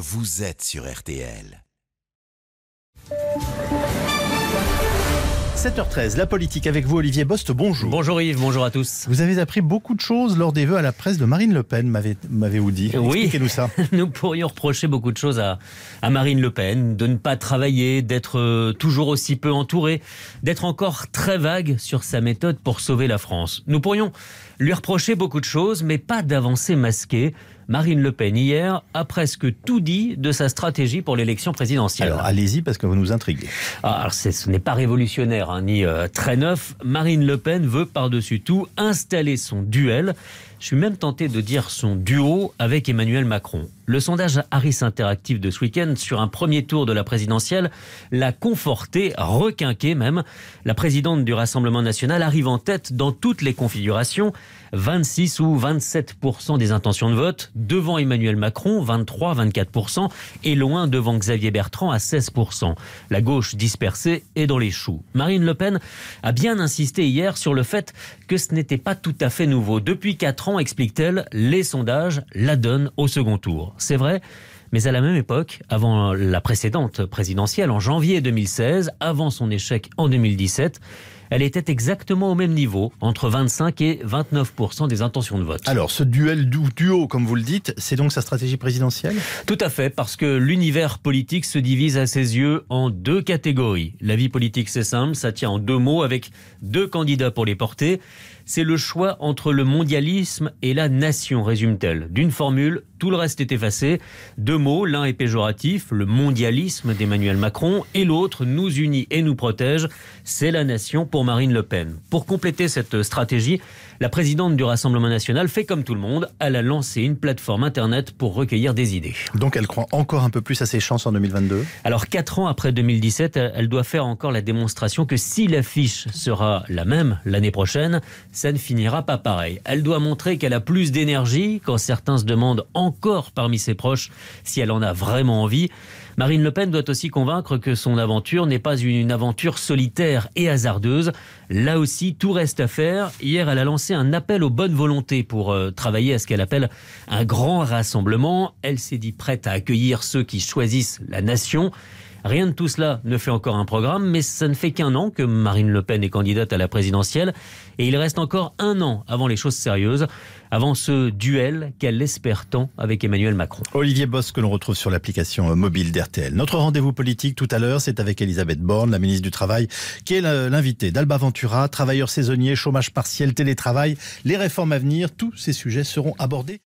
vous êtes sur RTL. 7h13, la politique avec vous, Olivier Bost, bonjour. Bonjour Yves, bonjour à tous. Vous avez appris beaucoup de choses lors des vœux à la presse de Marine Le Pen, m'avez-vous dit. Oui, expliquez-nous ça. Nous pourrions reprocher beaucoup de choses à Marine Le Pen, de ne pas travailler, d'être toujours aussi peu entourée, d'être encore très vague sur sa méthode pour sauver la France. Nous pourrions lui reprocher beaucoup de choses, mais pas d'avancées masquées. Marine Le Pen, hier, a presque tout dit de sa stratégie pour l'élection présidentielle. Alors, allez-y, parce que vous nous intriguez. Alors, ce n'est pas révolutionnaire, ni très neuf. Marine Le Pen veut, par-dessus tout, installer son duel. Je suis même tenté de dire son duo avec Emmanuel Macron. Le sondage Harris Interactive de ce week-end sur un premier tour de la présidentielle l'a conforté, requinqué même. La présidente du Rassemblement national arrive en tête dans toutes les configurations. 26 ou 27% des intentions de vote, devant Emmanuel Macron, 23-24%, et loin devant Xavier Bertrand à 16%. La gauche dispersée est dans les choux. Marine Le Pen a bien insisté hier sur le fait que ce n'était pas tout à fait nouveau. Depuis 4 ans, explique-t-elle, les sondages la donnent au second tour. C'est vrai, mais à la même époque, avant la précédente présidentielle, en janvier 2016, avant son échec en 2017, elle était exactement au même niveau, entre 25 et 29% des intentions de vote. Alors, ce duo, comme vous le dites, c'est donc sa stratégie présidentielle ? Tout à fait, parce que l'univers politique se divise à ses yeux en 2 catégories. La vie politique, c'est simple, ça tient en 2 mots, avec 2 candidats pour les porter. C'est le choix entre le mondialisme et la nation, résume-t-elle. D'une formule, tout le reste est effacé. 2 mots, l'un est péjoratif, le mondialisme d'Emmanuel Macron, et l'autre nous unit et nous protège, c'est la nation pour Marine Le Pen. Pour compléter cette stratégie, la présidente du Rassemblement national fait comme tout le monde, elle a lancé une plateforme internet pour recueillir des idées. Donc elle croit encore un peu plus à ses chances en 2022 ? Alors 4 ans après 2017, elle doit faire encore la démonstration que si l'affiche sera la même l'année prochaine, ça ne finira pas pareil. Elle doit montrer qu'elle a plus d'énergie quand certains se demandent encore parmi ses proches si elle en a vraiment envie. Marine Le Pen doit aussi convaincre que son aventure n'est pas une aventure solitaire et hasardeuse. Là aussi, tout reste à faire. Hier, elle a lancé un appel aux bonnes volontés pour travailler à ce qu'elle appelle un grand rassemblement. Elle s'est dit prête à accueillir ceux qui choisissent la nation. Rien de tout cela ne fait encore un programme, mais ça ne fait qu'1 an que Marine Le Pen est candidate à la présidentielle. Et il reste encore 1 an avant les choses sérieuses, avant ce duel qu'elle espère tant avec Emmanuel Macron. Olivier Bost, que l'on retrouve sur l'application mobile d'RTL. Notre rendez-vous politique tout à l'heure, c'est avec Elisabeth Borne, la ministre du Travail, qui est l'invitée d'Alba Ventura, travailleurs saisonniers, chômage partiel, télétravail, les réformes à venir. Tous ces sujets seront abordés.